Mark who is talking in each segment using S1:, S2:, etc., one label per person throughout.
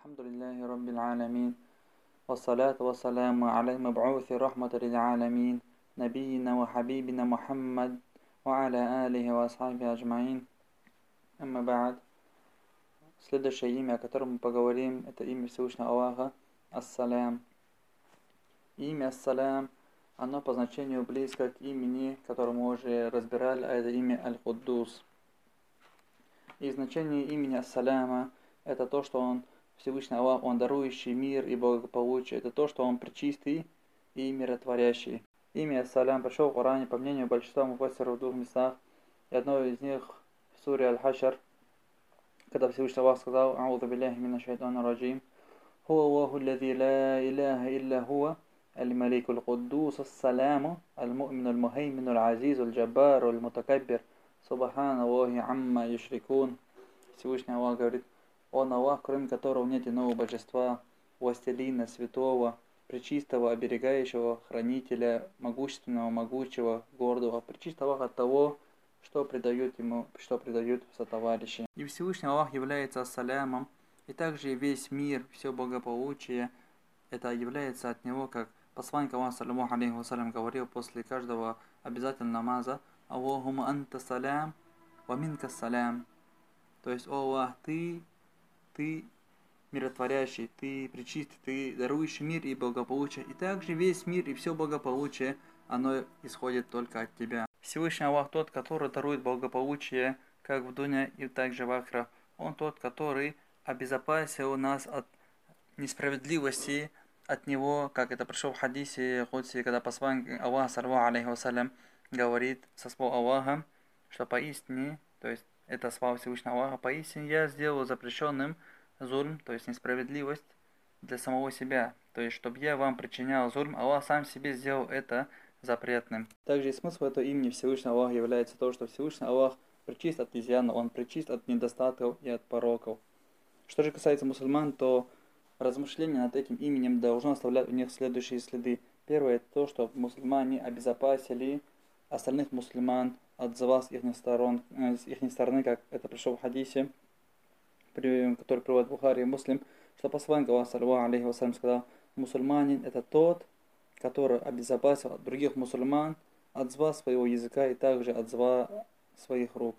S1: الحمد لله رب العالمين، والصلاة والسلام على المبعوث رحمة للعالمين نبينا وحبيبنا محمد وعلى آله وأصحابه أجمعين. Amma ba'd. Следующее имя, о котором мы поговорим, это имя Всевышнего Аллаха Ас-Салям. Имя Ас-Салям, оно по значению близко к имени, которое мы уже разбирали, а это имя Аль-Куддус. И значение имени Ас-Саляма – это то, что он, Всевышний Аллах, он дарующий мир и благополучие. Это то, что он пречистый и миротворящий. Имя Ас-Салям пришло в Коране по мнению большинства муфассиров в двух местах. И одно из них в суре Аль-Хашр, когда Всевышний Аллах сказал: «Аузу билляхи минаш шайтанир раджим. Хуа Аллаху аллази ла иляха илля хуа, аль-малику аль-куддус ас-саляму, аль-му'мину аль-мухаймину аль-азизу аль-джаббару аль-мутакаббир, субхана Аллахи амма юшрикун». Всевышний Аллах говорит: Он Аллах, кроме которого нет иного божества, властелина, святого, пречистого, оберегающего, хранителя, могущественного, могучего, гордого. Пречист Аллах от того, что предают ему, что предают сотоварищи. И Всевышний Аллах является Ас-Салямом, и также весь мир, все благополучие, это является от него, как посланник Аллаха саллаллаху алейхи вассалям говорил после каждого обязательного намаза: «Аллахума анта салям, ва минка салям». То есть: «О Аллах, ты миротворящий, ты пречистый, ты дарующий мир и благополучие». И также весь мир и все благополучие, оно исходит только от тебя. Всевышний Аллах тот, который дарует благополучие как в дуне и также в ахра. Он тот, который обезопасил нас от несправедливости от него, как это пришло в хадисе Кудси, когда посланник Аллаха саллаллаху алейхи вассалям говорит со слов Аллаха, что поистине, то есть это слова Всевышнего Аллаха: «Поистине я сделал запрещенным зульм», то есть несправедливость, для самого себя. То есть, чтобы я вам причинял зульм, Аллах сам себе сделал это запретным. Также и смысл этого имени Всевышнего Аллаха является то, что Всевышний Аллах пречист от изъяна, он пречист от недостатков и от пороков. Что же касается мусульман, то размышление над этим именем должно оставлять у них следующие следы. Первое – это то, что мусульмане обезопасили остальных мусульман от зла с их стороны, как это пришло в хадисе, который приводит Бухари и Муслим, что посланник Аллаха саллаллаху алейхи вассалям сказал: «Мусульманин – это тот, который обезопасил других мусульман от зла своего языка и также от зла своих рук».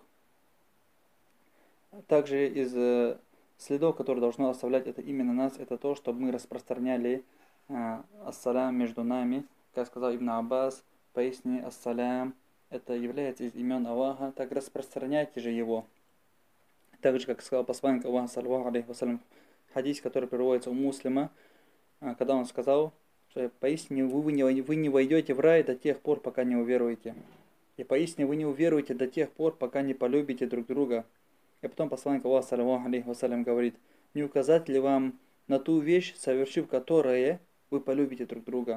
S1: Также из следов, которые должно оставлять это именно нас, это то, чтобы мы распространяли ассалям между нами. Как сказал Ибн Аббас: «Поясни, ассалям это является из имен Аллаха, так распространяйте же его». Также, как сказал посланник Аллаха саллаллаху алейхи вассалям в хадисе, который переводится у Муслима, когда он сказал, что поистине вы не войдете в рай до тех пор, пока не уверуете. И поистине вы не уверуете до тех пор, пока не полюбите друг друга. И потом посланник Аллаха саллаллаху алейхи вассалям говорит: «Не указать ли вам на ту вещь, совершив которое вы полюбите друг друга?»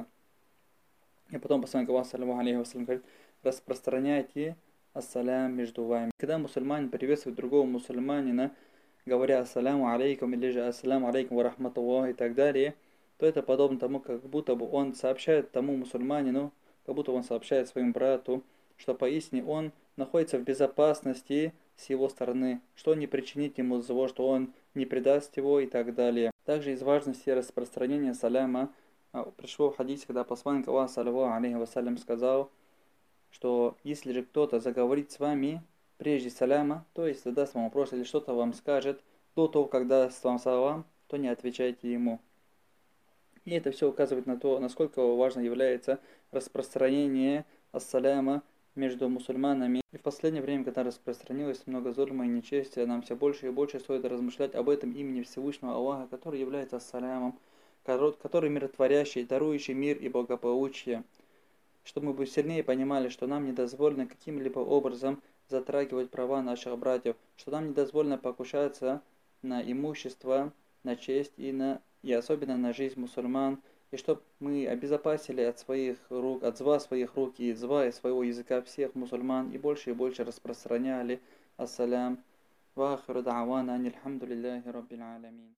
S1: И потом посланник Аллаха саллаллаху алейхи вассалям говорит: «Распространяйте ассалям между вами». Когда мусульманин приветствует другого мусульманина, говоря ассаляму алейкум или же ассаляму алейкум ва рахматуллах и так далее, то это подобно тому, как будто бы он сообщает тому мусульманину, как будто он сообщает своему брату, что поистине он находится в безопасности с его стороны, что он не причинит ему зло, что он не предаст его и так далее. Также из важности распространения саляма пришло в хадисе, когда посланник Аллаха саллаллаху алейхи вассалям сказал, что если же кто-то заговорит с вами прежде саляма, то есть задаст вам вопрос или что-то вам скажет до того, когда даст вам салам, то не отвечайте ему. И это все указывает на то, насколько важно является распространение ассаляма между мусульманами. И в последнее время, когда распространилось много зульма и нечестия, нам все больше и больше стоит размышлять об этом имени Всевышнего Аллаха, который является ассалямом, который миротворящий, дарующий мир и благополучие. Чтобы мы сильнее понимали, что нам не дозволено каким-либо образом затрагивать права наших братьев, что нам не дозволено покушаться на имущество, на честь и особенно на жизнь мусульман, и чтобы мы обезопасили от своих рук, от зла своих рук и зла и своего языка всех мусульман, и больше распространяли ассалям. Ва ахиру да'вана анил хамдулиллахи раббил аламин.